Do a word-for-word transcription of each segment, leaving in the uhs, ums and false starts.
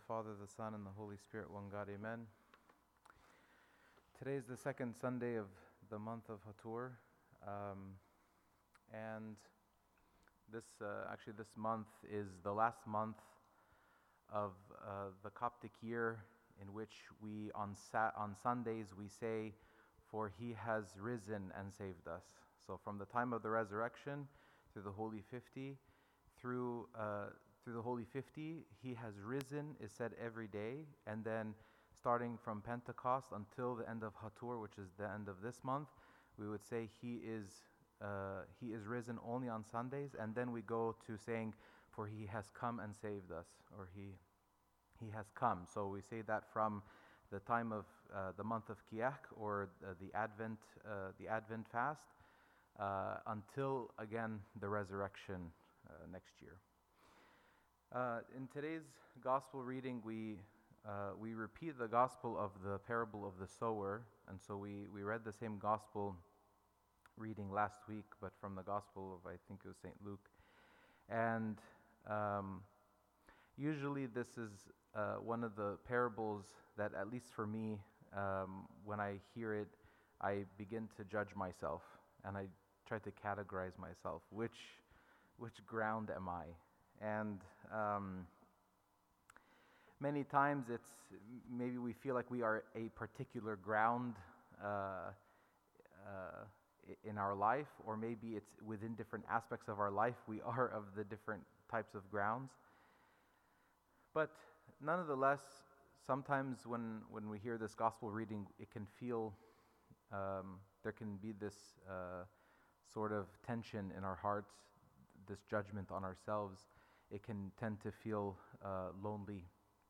Father, the Son, and the Holy Spirit, one God, amen. Today is the second Sunday of the month of Hatur, um, and this, uh, actually this month is the last month of uh, the Coptic year, in which we, on, Sa- on Sundays, we say, "For he has risen and saved us." So from the time of the resurrection through the Holy Fifty, through uh, through the Holy Fifty, he has risen is said every day, and then starting from Pentecost until the end of Hatur, which is the end of this month, we would say he is uh, he is risen only on Sundays, and then we go to saying, "For he has come and saved us," or he he has come. So we say that from the time of uh, the month of Kiach, or uh, the Advent uh, the Advent fast, uh, until again the resurrection uh, next year. Uh, in today's gospel reading, we uh, we repeat the gospel of the parable of the sower, and so we, we read the same gospel reading last week, but from the gospel of, I think it was Saint Luke. And um, usually this is uh, one of the parables that, at least for me, um, when I hear it, I begin to judge myself, and I try to categorize myself. Which which ground am I? And um, many times it's maybe we feel like we are a particular ground uh, uh, in our life, or maybe it's within different aspects of our life we are of the different types of grounds. But nonetheless, sometimes when, when we hear this gospel reading, it can feel, um, there can be this uh, sort of tension in our hearts, this judgment on ourselves. It can tend to feel uh, lonely.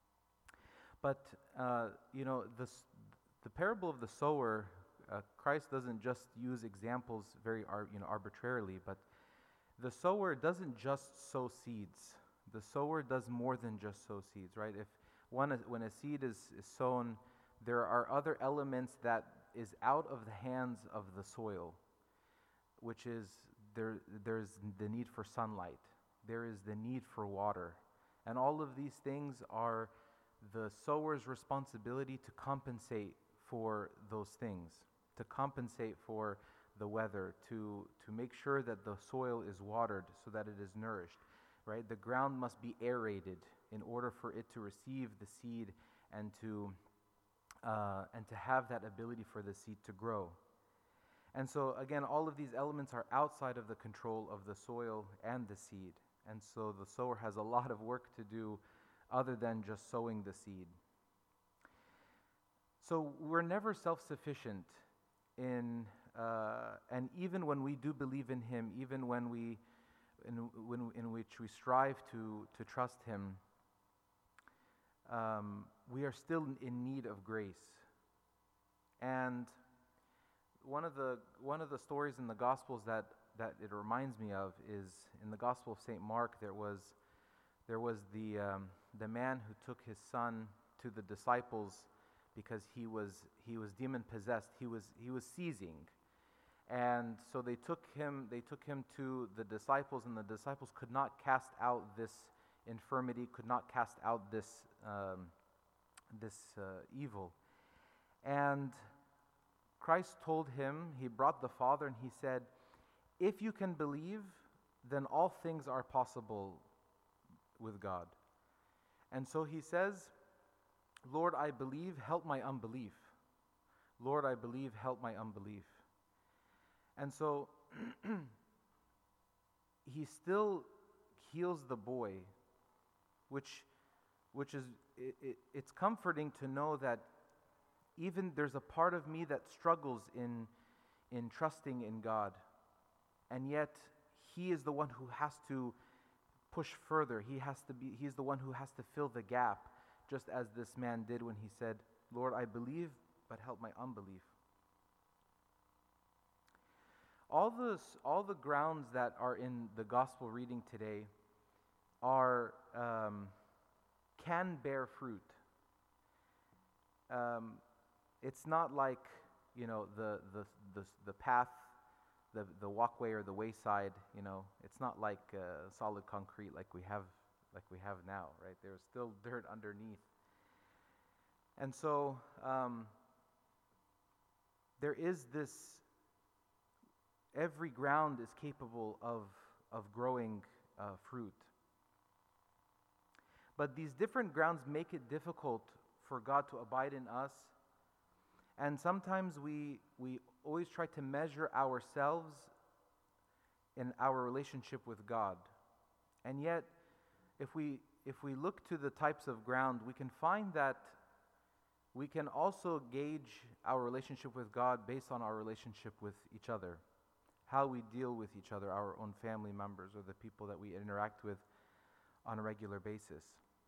But, uh, you know, this, the parable of the sower, uh, Christ doesn't just use examples very ar- you know, arbitrarily, but the sower doesn't just sow seeds. The sower does more than just sow seeds, right? If one, when a seed is, is sown, there are other elements that is out of the hands of the soil, which is there. There's the need for sunlight. There is the need for water. And all of these things are the sower's responsibility to compensate for those things, to compensate for the weather, to, to make sure that the soil is watered so that it is nourished, right? The ground must be aerated in order for it to receive the seed and to, uh, and to have that ability for the seed to grow. And so again, all of these elements are outside of the control of the soil and the seed. And so the sower has a lot of work to do other than just sowing the seed. So we're never self-sufficient in, uh, and even when we do believe in Him, even when we, in, when, in which we strive to, to trust Him, um, we are still in need of grace. And one of the one of the stories in the Gospels that that it reminds me of is in the Gospel of Saint Mark. There was there was the um, the man who took his son to the disciples because he was he was demon possessed. He was he was seizing, and so they took him they took him to the disciples, and the disciples could not cast out this infirmity, could not cast out this um, this uh, evil, and Christ told him, he brought the father, and he said, "If you can believe, then all things are possible with God." And so he says, "Lord, I believe, help my unbelief. Lord, I believe, help my unbelief." And so he still heals the boy, which, which is, it, it, it's comforting to know that even there's a part of me that struggles in, in trusting in God, and yet He is the one who has to push further. He has to be. He's the one who has to fill the gap, just as this man did when he said, "Lord, I believe, but help my unbelief." All the all the grounds that are in the gospel reading today are um, can bear fruit. Um, It's not like, you know, the, the the the path, the the walkway or the wayside, you know. It's not like uh, solid concrete like we have like we have now, right? There was still dirt underneath. And so um, there is this, every ground is capable of, of growing uh, fruit. But these different grounds make it difficult for God to abide in us. And sometimes we, we always try to measure ourselves in our relationship with God. And yet, if we, if we look to the types of ground, we can find that we can also gauge our relationship with God based on our relationship with each other, how we deal with each other, our own family members, or the people that we interact with on a regular basis.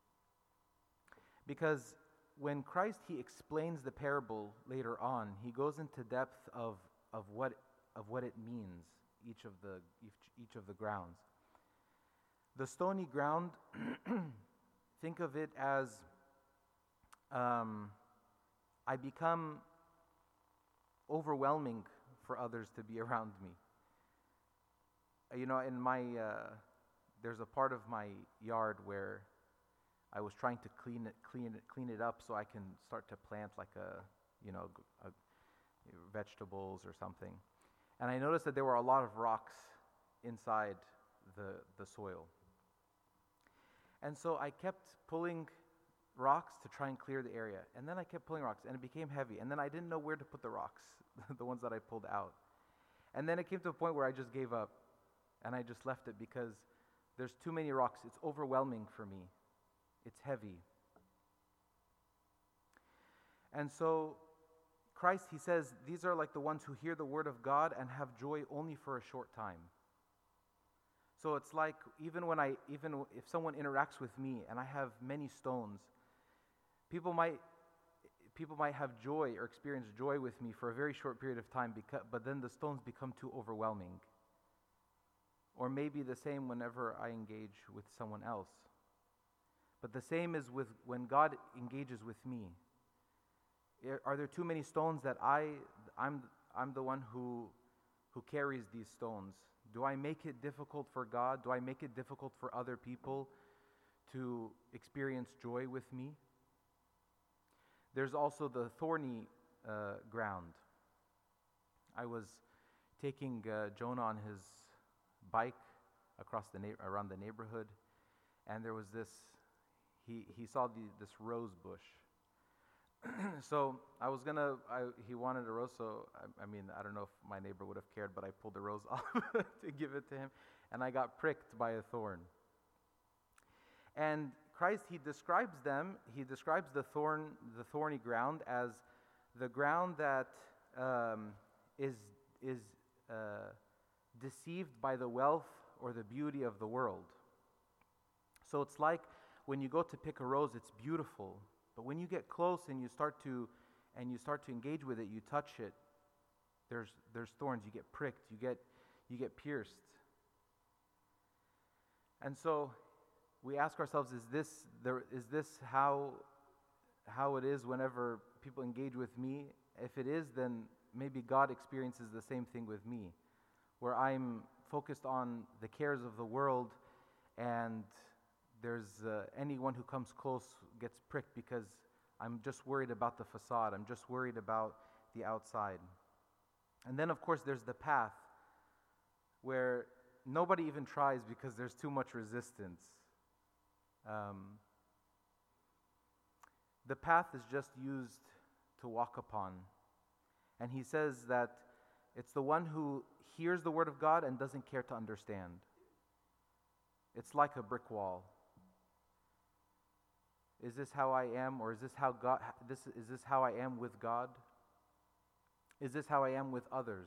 Because when Christ, he explains the parable later on, he goes into depth of, of, what, of what it means, each of the, each, each of the grounds. The stony ground, think of it as um, I become overwhelming for others to be around me. You know, in my, uh, there's a part of my yard where I was trying to clean it, clean it, clean it up so I can start to plant like a, you know, a, vegetables or something. And I noticed that there were a lot of rocks inside the, the soil. And so I kept pulling rocks to try and clear the area. And then I kept pulling rocks, and it became heavy. And then I didn't know where to put the rocks, the ones that I pulled out. And then it came to a point where I just gave up, and I just left it because there's too many rocks. It's overwhelming for me. It's heavy. And so Christ, he says, these are like the ones who hear the word of God and have joy only for a short time. So it's like even when I, even if someone interacts with me and I have many stones, people might, people might have joy or experience joy with me for a very short period of time, because, but then the stones become too overwhelming. Or maybe the same whenever I engage with someone else. But the same is with when God engages with me. Are there too many stones that I, I'm, I'm the one who, who carries these stones? Do I make it difficult for God? Do I make it difficult for other people to experience joy with me? There's also the thorny uh, ground. I was taking uh, Jonah on his bike across the na- around the neighborhood, and there was this. He he saw the, this rose bush. So I was gonna. I, he wanted a rose, so I, I mean I don't know if my neighbor would have cared, but I pulled the rose off to give it to him, and I got pricked by a thorn. And Christ, he describes them. He describes the thorn, the thorny ground, as the ground that um, is is uh, deceived by the wealth or the beauty of the world. So it's like when you go to pick a rose, it's beautiful. But when you get close and you start to and you start to engage with it, you touch it, there's there's thorns, you get pricked, you get you get pierced. And so we ask ourselves, is this there is this how how it is whenever people engage with me? If it is, then maybe God experiences the same thing with me, where I'm focused on the cares of the world, and there's uh, anyone who comes close gets pricked because I'm just worried about the facade. I'm just worried about the outside. And then, of course, there's the path where nobody even tries because there's too much resistance. Um, the path is just used to walk upon. And he says that it's the one who hears the word of God and doesn't care to understand. It's like a brick wall. Is this how I am, or is this how God? This is this how I am with God? Is this how I am with others?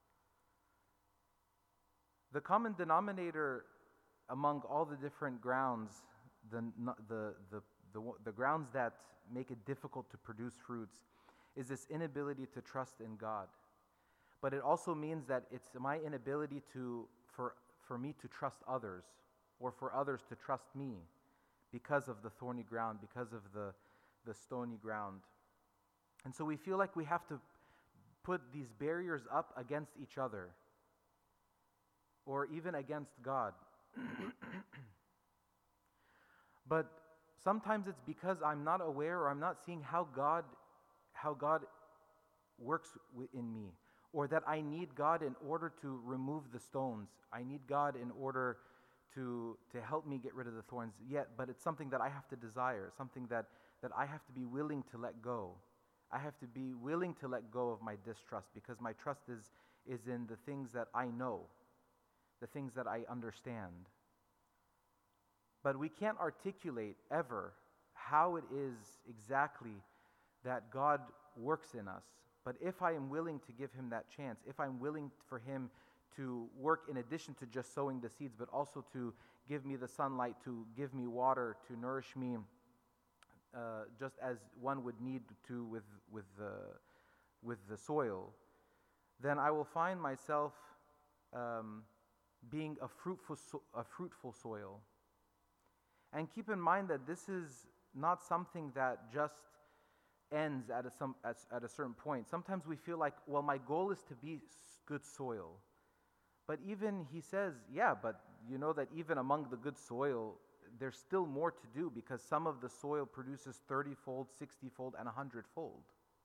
The common denominator among all the different grounds, the the the the, the grounds that make it difficult to produce fruits, is this inability to trust in God. But it also means that it's my inability to for for me to trust others, or for others to trust me, because of the thorny ground, because of the, the stony ground. And so we feel like we have to put these barriers up against each other, or even against God. But sometimes it's because I'm not aware or I'm not seeing how God, how God works wi- in me, or that I need God in order to remove the stones. I need God in order to, to help me get rid of the thorns. Yet, but it's something that I have to desire, something that, that I have to be willing to let go. I have to be willing to let go of my distrust, because my trust is, is in the things that I know, the things that I understand. But we can't articulate ever how it is exactly that God works in us. But if I am willing to give Him that chance, if I'm willing for Him to work in addition to just sowing the seeds, but also to give me the sunlight, to give me water, to nourish me, uh, just as one would need to with, with, the, with the soil, then I will find myself um, being a fruitful, so- a fruitful soil. And keep in mind that this is not something that just ends at a, some, at, at a certain point. Sometimes we feel like, well, my goal is to be s- good soil. But even he says, yeah, but you know that even among the good soil, there's still more to do, because some of the soil produces thirty-fold, sixty-fold, and one hundred-fold.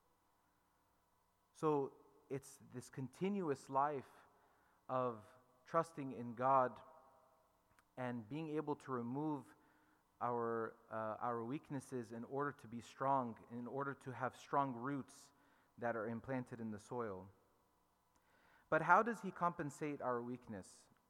So it's this continuous life of trusting in God and being able to remove our uh, our weaknesses in order to be strong, in order to have strong roots that are implanted in the soil. But how does He compensate our weakness?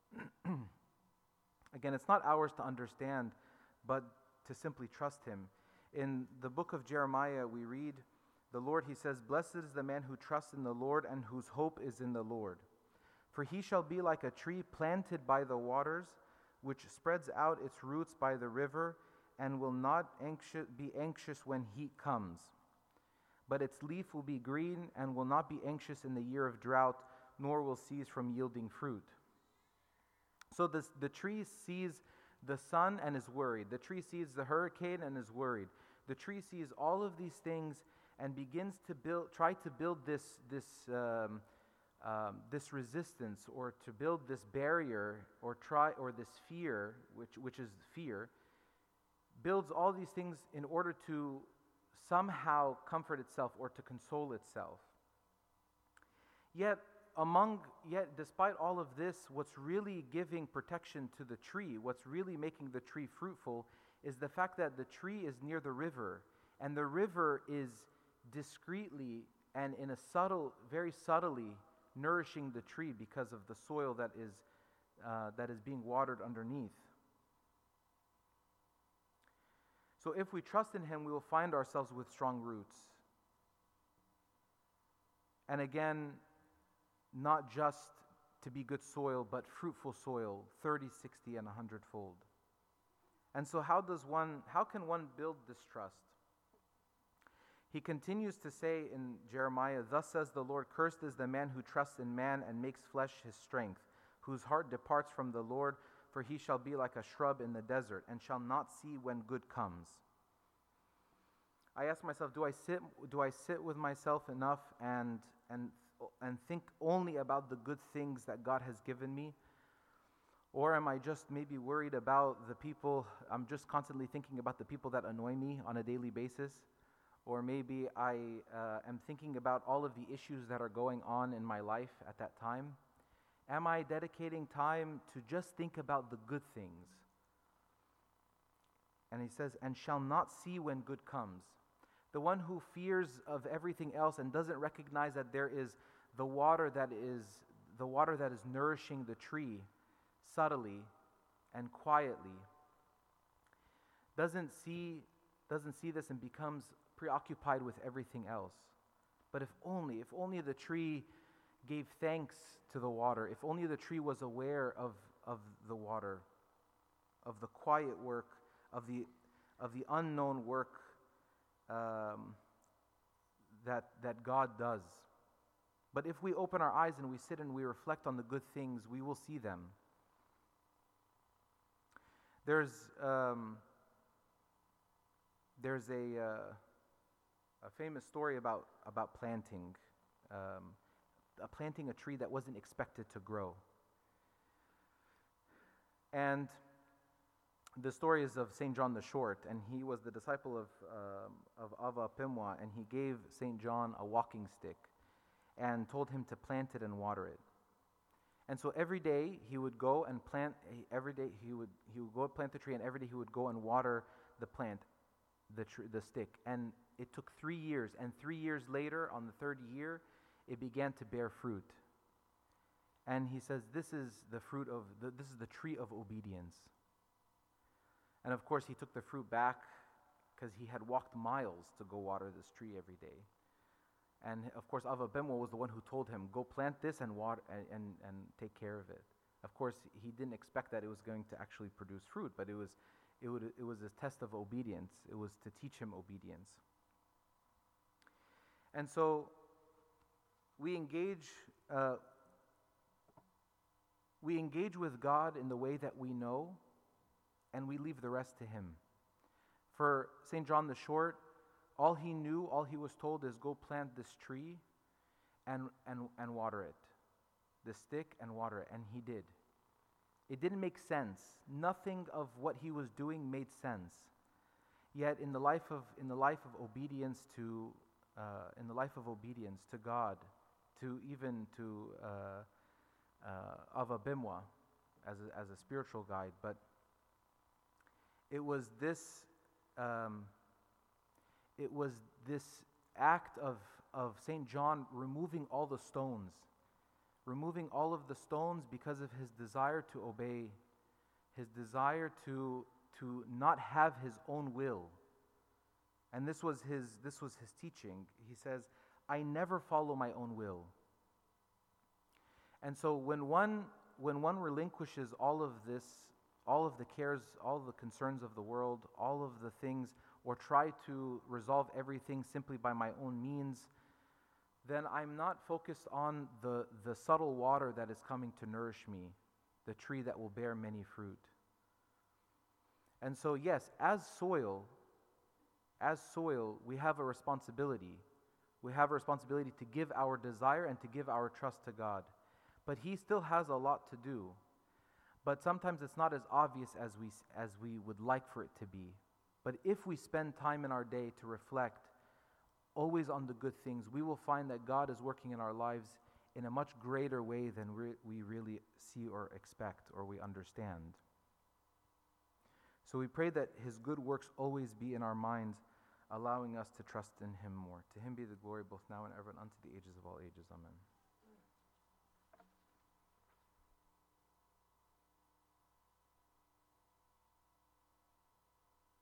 Again, it's not ours to understand, but to simply trust Him. In the book of Jeremiah, we read, the Lord, He says, "Blessed is the man who trusts in the Lord and whose hope is in the Lord. For he shall be like a tree planted by the waters, which spreads out its roots by the river, and will not anxious, be anxious when heat comes. But its leaf will be green, and will not be anxious in the year of drought, nor will cease from yielding fruit." So this, the tree sees the sun and is worried. The tree sees the hurricane and is worried. The tree sees all of these things and begins to build, try to build this, this, um, um, this resistance, or to build this barrier, or try, or this fear, which, which is fear, builds all these things in order to somehow comfort itself or to console itself. Yet, among, yet despite all of this, what's really giving protection to the tree, what's really making the tree fruitful, is the fact that the tree is near the river, and the river is discreetly and in a subtle, very subtly nourishing the tree because of the soil that is uh, that is being watered underneath. So if we trust in Him, we will find ourselves with strong roots. And again, not just to be good soil, but fruitful soil, thirty, sixty, and one hundred fold. And so how does one, how can one build this trust? He continues to say in Jeremiah, "Thus says the Lord, cursed is the man who trusts in man and makes flesh his strength, whose heart departs from the Lord, for he shall be like a shrub in the desert, and shall not see when good comes." I ask myself, do I sit do I sit with myself enough and and and think only about the good things that God has given me? Or am I just maybe worried about the people, I'm just constantly thinking about the people that annoy me on a daily basis? Or maybe I uh, am thinking about all of the issues that are going on in my life at that time? Am I dedicating time to just think about the good things? And he says, "And shall not see when good comes." The one who fears of everything else and doesn't recognize that there is the water that is the water that is nourishing the tree subtly and quietly, doesn't see doesn't see this and becomes preoccupied with everything else. But if only, if only the tree gave thanks to the water, if only the tree was aware of, of the water, of the quiet work, of the of the unknown work um, that that God does. But if we open our eyes and we sit and we reflect on the good things, we will see them. There's um, there's a uh, a famous story about about planting, um, uh, planting a tree that wasn't expected to grow. And the story is of Saint John the Short, and he was the disciple of, um of Ava Pimwa, and he gave Saint John a walking stick and told him to plant it and water it. And so every day he would go and plant, every day he would, he would go plant the tree, and every day he would go and water the plant, the, tr- the stick. And it took three years, and three years later, on the third year, it began to bear fruit. And he says, this is the fruit of, the, this is the tree of obedience. And of course, he took the fruit back because he had walked miles to go water this tree every day. And of course, Ava Pimwa was the one who told him, go plant this and water and, and, and take care of it. Of course, he didn't expect that it was going to actually produce fruit, but it was, it would, it was a test of obedience. It was to teach him obedience. And so we engage, uh, we engage with God in the way that we know, and we leave the rest to Him. For Saint John the Short, all he knew, all he was told is go plant this tree and, and, and water it. The stick and water it. And he did. It didn't make sense. Nothing of what he was doing made sense. Yet in the life of, in the life of obedience to, uh, in the life of obedience to God, to even to uh, uh, Ava Pimwa as a, as a spiritual guide, but it was this um, it was this act of, of Saint John removing all the stones, removing all of the stones because of his desire to obey, his desire to, to not have his own will. And this was his, this was his teaching. He says, I never follow my own will. And so when one, when one relinquishes all of this, all of the cares, all of the concerns of the world, all of the things, or try to resolve everything simply by my own means, then I'm not focused on the, the subtle water that is coming to nourish me, the tree that will bear many fruit. And so yes, as soil, as soil, we have a responsibility. We have a responsibility to give our desire and to give our trust to God. But He still has a lot to do. But sometimes it's not as obvious as we, as we would like for it to be. But if we spend time in our day to reflect always on the good things, we will find that God is working in our lives in a much greater way than re- we really see or expect or we understand. So we pray that His good works always be in our minds, allowing us to trust in Him more. To Him be the glory both now and ever and unto the ages of all ages. Amen.